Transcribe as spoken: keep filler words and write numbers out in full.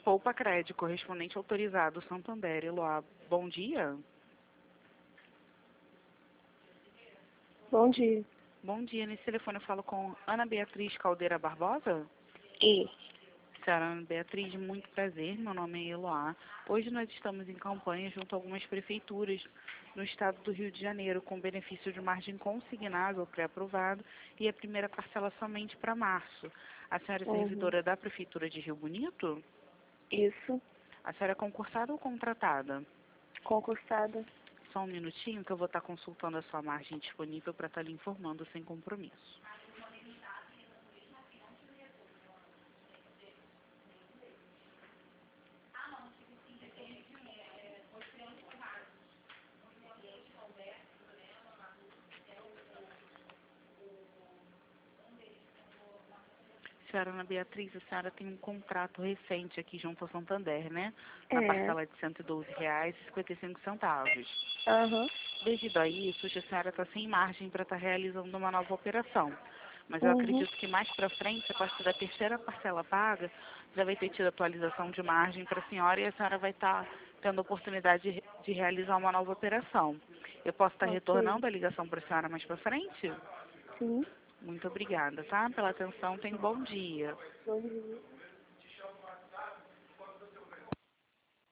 Poupa Crédito, correspondente autorizado, Santander, Eloá. Bom dia. Bom dia. Bom dia, nesse telefone eu falo com Ana Beatriz Caldeira Barbosa. Isso. Senhora Ana Beatriz, muito prazer, meu nome é Eloá. Hoje nós estamos em campanha junto a algumas prefeituras no estado do Rio de Janeiro, com benefício de margem consignável pré-aprovado e a primeira parcela somente para março. A senhora é Uhum. servidora da Prefeitura de Rio Bonito? Isso. A senhora é concursada ou contratada? Concursada. Só um minutinho que eu vou estar consultando a sua margem disponível para estar lhe informando sem compromisso. Senhora Ana Beatriz, a senhora tem um contrato recente aqui junto ao Santander, né? Na É. parcela de cento e doze reais e cinquenta e cinco centavos. Aham. Devido a isso, a senhora está sem margem para estar realizando uma nova operação. Mas eu Uhum. acredito que mais para frente, a partir da terceira parcela paga, já vai ter tido atualização de margem para a senhora e a senhora vai estar tendo a oportunidade de, de realizar uma nova operação. Eu posso estar Ok. retornando a ligação para a senhora mais para frente? Sim. Muito obrigada, tá? Pela atenção, tenha um bom dia. Bom dia.